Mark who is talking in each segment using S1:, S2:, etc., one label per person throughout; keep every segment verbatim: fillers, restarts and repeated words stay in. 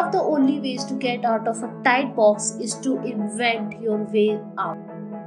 S1: of the only ways to get out of a tight box is to invent your way out.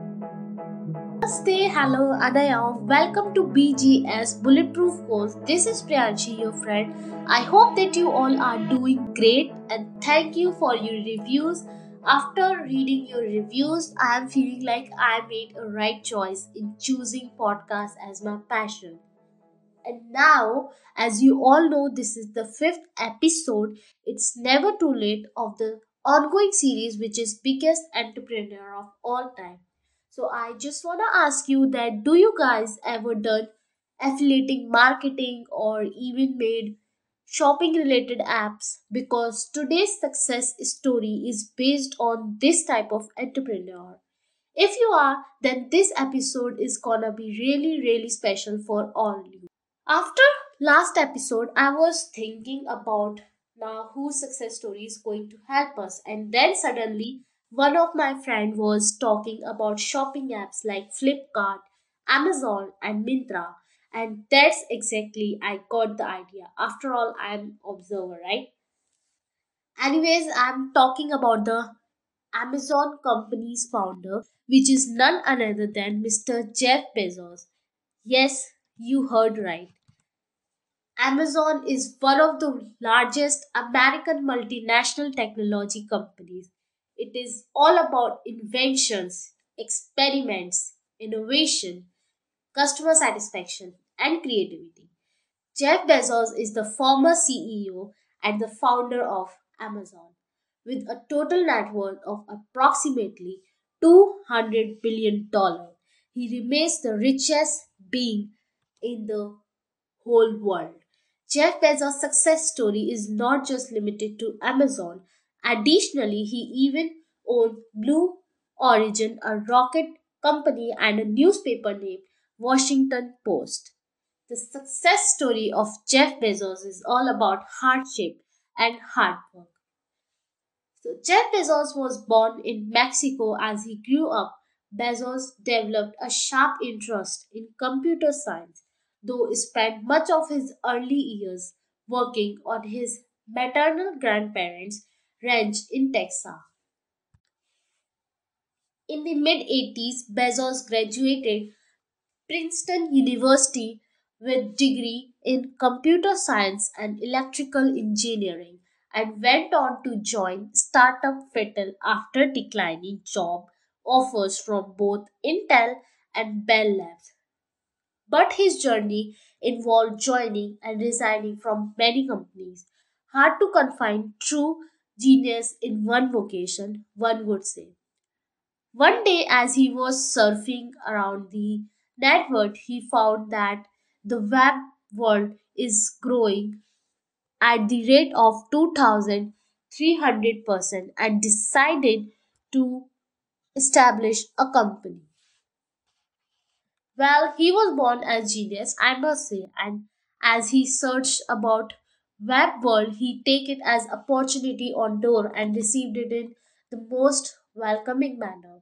S1: Namaste, hello, Anaya. Welcome to B G S Bulletproof Course. This is Priyanshi, your friend. I hope that you all are doing great and thank you for your reviews. After reading your reviews, I am feeling like I made a right choice in choosing podcast as my passion. And now, as you all know, this is the fifth episode. It's never too late of the ongoing series, which is biggest entrepreneur of all time. So I just wanna ask you that do you guys ever done affiliating marketing or even made shopping related apps? Because today's success story is based on this type of entrepreneur. If you are, then this episode is gonna be really, really special for all you. After last episode, I was thinking about now whose success story is going to help us, and then suddenly one of my friend was talking about shopping apps like Flipkart, Amazon, and Myntra, and that's exactly I got the idea. After all, I'm observer, right? Anyways, I'm talking about the Amazon company's founder, which is none other than mister Jeff Bezos. Yes, you heard right. Amazon is one of the largest American multinational technology companies. It is all about inventions, experiments, innovation, customer satisfaction, and creativity. Jeff Bezos is the former C E O and the founder of Amazon, with a total net worth of approximately two hundred billion dollars. He remains the richest being in the whole world. Jeff Bezos' success story is not just limited to Amazon. Additionally, he even owned Blue Origin, a rocket company, and a newspaper named Washington Post. The success story of Jeff Bezos is all about hardship and hard work. So Jeff Bezos was born in Mexico. As he grew up, Bezos developed a sharp interest in computer science, though he spent much of his early years working on his maternal grandparents' ranch in Texas. In the mid eighties, Bezos graduated Princeton University with degree in computer science and electrical engineering and went on to join startup Fittel after declining job offers from both Intel and Bell Labs. But his journey involved joining and resigning from many companies. Hard to confine true genius in one vocation, one would say. One day, as he was surfing around the network, he found that the web world is growing at the rate of two thousand three hundred percent and decided to establish a company. Well, he was born as genius, I must say, and as he searched about web world, he take it as opportunity on door and received it in the most welcoming manner.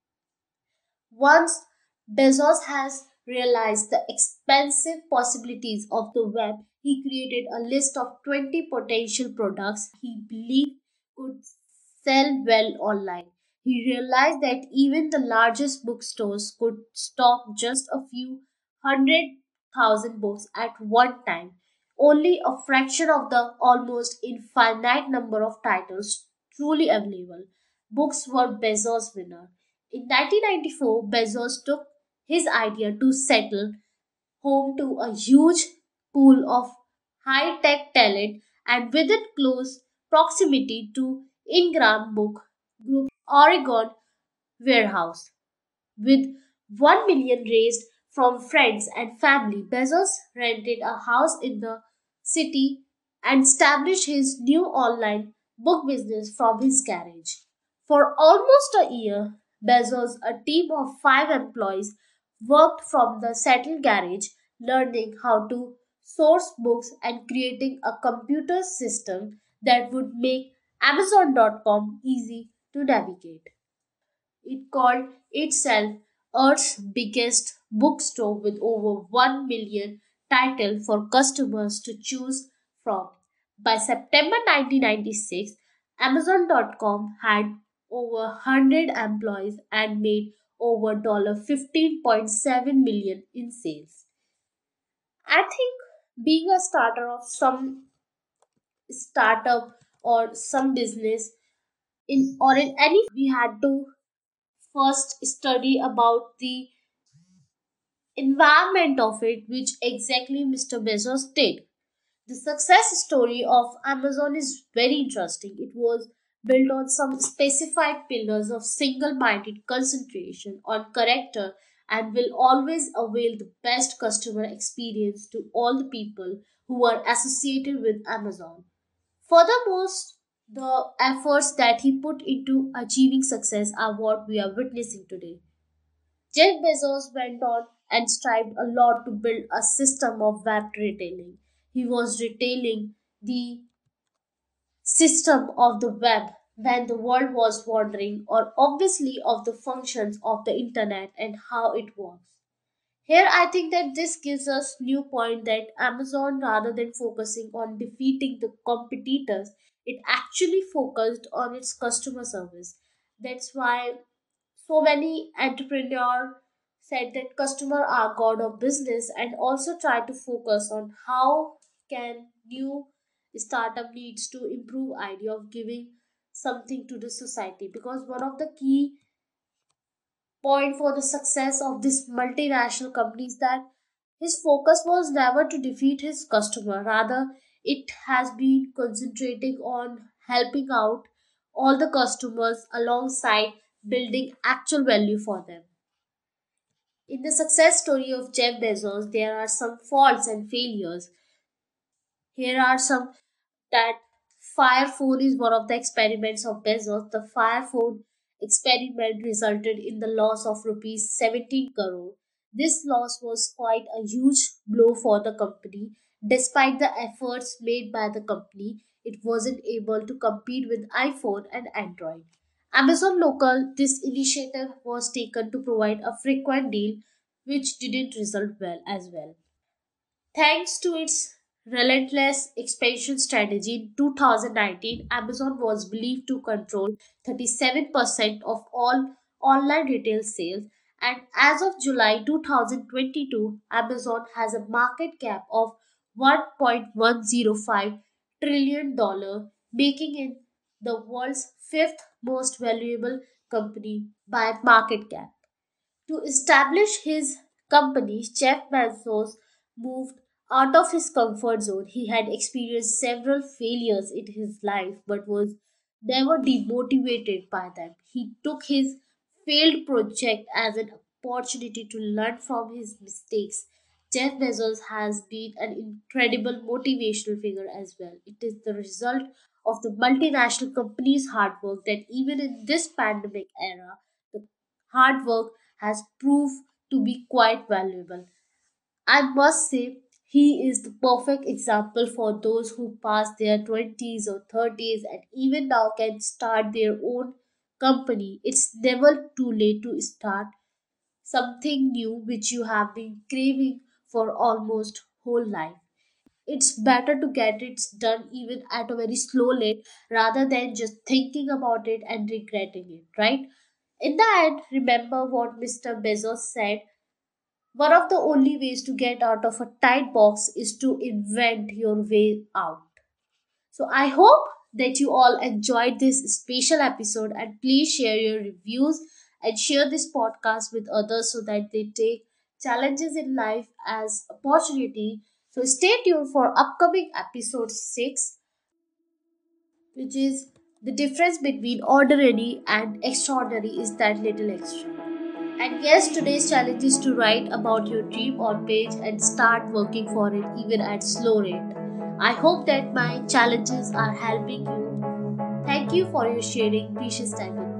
S1: Once Bezos has realized the expansive possibilities of the web, he created a list of twenty potential products he believed could sell well online. He realized that even the largest bookstores could stock just a few hundred thousand books at one time. Only a fraction of the almost infinite number of titles truly available. Books were Bezos' winner. In nineteen ninety-four, Bezos took his idea to settle home to a huge pool of high tech talent and within close proximity to Ingram Book Group Oregon warehouse. With one million raised from friends and family, Bezos rented a house in the city and established his new online book business from his garage. For almost a year, Bezos, a team of five employees, worked from the settled garage, learning how to source books and creating a computer system that would make Amazon dot com easy to navigate. It called itself Earth's biggest bookstore with over one million titles for customers to choose from. By September nineteen ninety-six, Amazon dot com had over one hundred employees and made over fifteen point seven million in sales. I think being a starter of some startup or some business in or in any, we had to first study about the environment of it, which exactly Mister Bezos did. The success story of Amazon is very interesting. It was built on some specified pillars of single minded concentration on character and will always avail the best customer experience to all the people who are associated with Amazon. Furthermore, the efforts that he put into achieving success are what we are witnessing today. Jeff Bezos went on and strived a lot to build a system of web retailing. He was retailing the system of the web when the world was wondering, or obviously of the functions of the internet and how it works. Here, I think that this gives us new point that Amazon, rather than focusing on defeating the competitors, it actually focused on its customer service. That's why so many entrepreneurs said that customer are god of business, and also try to focus on how can new startup needs to improve idea of giving something to the society, because one of the key point for the success of this multinational company is that his focus was never to defeat his customer. Rather, it has been concentrating on helping out all the customers alongside building actual value for them. In the success story of Jeff Bezos, there are some faults and failures. Here are some that Fire phone is one of the experiments of Bezos. The Fire phone experiment resulted in the loss of rupees seventeen crore. This loss was quite a huge blow for the company. Despite the efforts made by the company, it wasn't able to compete with iPhone and Android. Amazon Local, this initiative was taken to provide a frequent deal, which didn't result well as well. Thanks to its relentless expansion strategy in two thousand nineteen, Amazon was believed to control thirty-seven percent of all online retail sales. And as of July two thousand twenty-two, Amazon has a market cap of one point one zero five trillion dollar, making it the world's fifth most valuable company by market cap. To establish his company, Jeff Bezos moved out of his comfort zone. He had experienced several failures in his life but was never demotivated by them. He took his failed project as an opportunity to learn from his mistakes. Jeff Bezos has been an incredible motivational figure as well. It is the result of the multinational company's hard work that even in this pandemic era, the hard work has proved to be quite valuable. I must say, he is the perfect example for those who pass their twenties or thirties and even now can start their own company. It's never too late to start something new which you have been craving for almost whole life. It's better to get it done even at a very slow rate rather than just thinking about it and regretting it, right? In the end, remember what Mister Bezos said: one of the only ways to get out of a tight box is to invent your way out. So I hope that you all enjoyed this special episode, and please share your reviews and share this podcast with others so that they take challenges in life as opportunity. So stay tuned for upcoming episode six, which is the difference between ordinary and extraordinary is that little extra. And yes, today's challenge is to write about your dream on page and start working for it even at slow rate. I hope that my challenges are helping you. Thank you for your sharing precious time with me.